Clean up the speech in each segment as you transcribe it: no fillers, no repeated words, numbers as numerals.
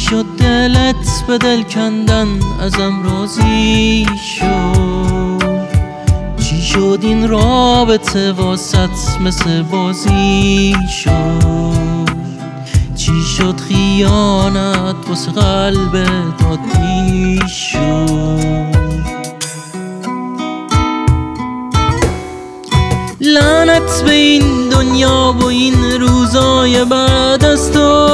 شد دلت به دل کندن ازم راضی شد؟ چی شد این رابطه واسط مثل بازی شد؟ چی شد خیانت واسه قلبت عادی شد؟ لعنت به این دنیا و این روزای بعد از تو.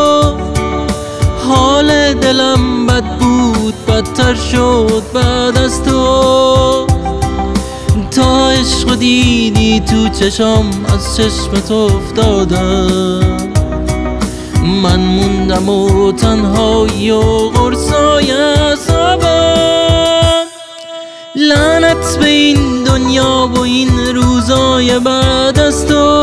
حال دلم بد بود بدتر شد بعد از تو. تا عشق دیدی تو چشم از چشمت افتادم. من موندم و تنهایی و قرصای عذابم. لعنت به این دنیا و این روزای بعد از تو.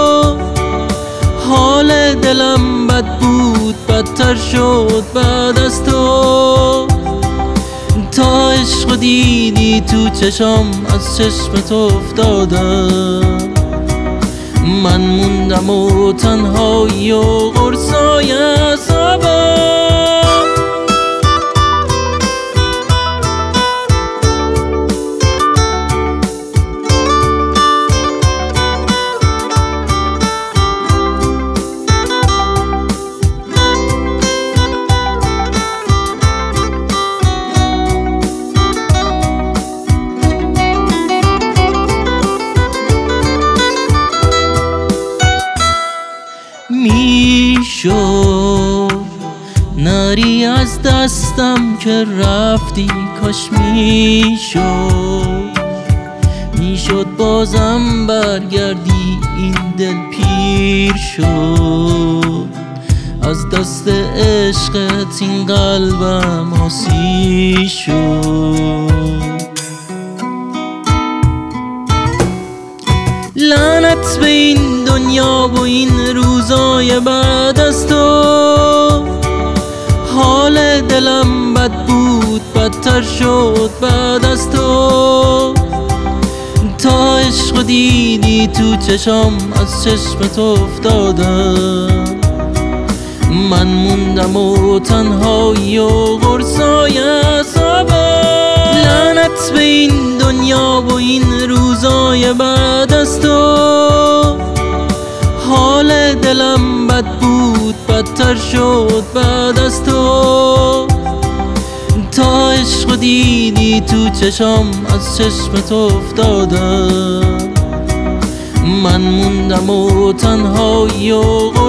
حال دلم بد بود بدتر شد بعد از تو. تا عشق دیدی تو چشم از چشمت افتادم. من موندم و تنهایی و قرصای عذابم. میشد نری از دستم که رفتی، کاش میشد بازم برگردی. این دل پیر شد از دست عشقت، این قلبم آسی شد. لعنت به این دنیا و این روزای بعد از تو. حال دلم بد بود بدتر شد بعد از تو. تا عشق دیدی تو چشم از چشمت افتادم. من موندم و تنهایی و قرصای عذابم. لعنت به این دنیا و این روزای بعد از تو. حال دلم بد بود بدتر شد بعد از تو. تا عشق دیدی تو چشم از چشمت افتادم. من موندم و تنهایی و